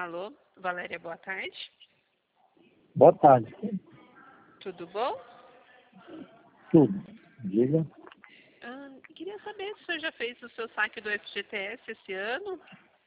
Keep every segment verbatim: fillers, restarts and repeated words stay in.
Alô, Valéria, boa tarde. Boa tarde. Tudo bom? Tudo. Diga. Ah, queria saber se o senhor já fez o seu saque do F G T S esse ano.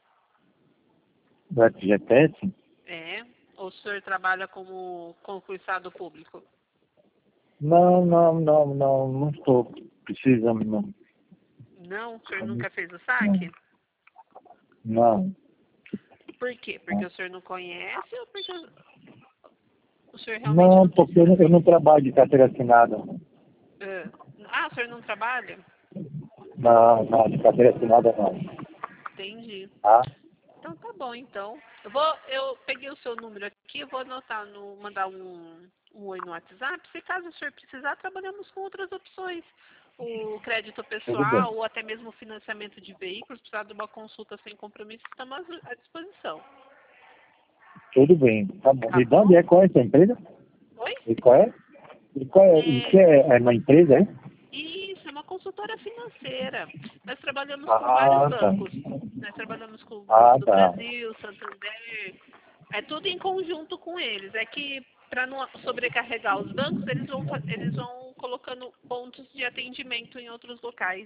Do F G T S? É. Ou o senhor trabalha como concursado público? Não, não, não, não, não estou precisando, não. Não? O senhor Não. nunca fez o saque? Não. Por quê? Porque o senhor não conhece ou porque o senhor realmente Não, não porque eu precisa não, eu não fazer? trabalho de carteira assinada. Ah, ah, o senhor não trabalha? Não, não, de carteira assinada não. Entendi. Tá? Então tá bom, então. Eu vou, eu peguei o seu número aqui, eu vou anotar no, mandar um, um oi no WhatsApp. Se caso o senhor precisar, trabalhamos com outras opções. O crédito Tudo bem. pessoal ou até mesmo o financiamento de veículos, precisar de uma consulta sem compromisso, estamos à disposição. Tudo bem. Tá bom. Tá E de onde bom? é? Qual é essa empresa? Oi? E qual é? E qual é? Isso É, é, é uma empresa, é? isso, é uma consultora financeira. Nós trabalhamos com vários Ah, tá. bancos. Nós trabalhamos com o Ah, Banco do tá. Brasil, Santander. É tudo em conjunto com eles. É que para não sobrecarregar os bancos, eles vão, fa- eles vão colocando pontos de atendimento em outros locais.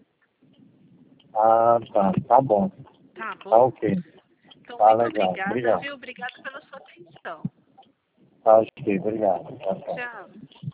Ah, tá. Tá bom. Tá Tá bom? ok. Então, Tá muito legal. obrigada, Obrigado. viu? Obrigada pela sua atenção. Tá ok. Obrigado. Tá, tá. Tchau.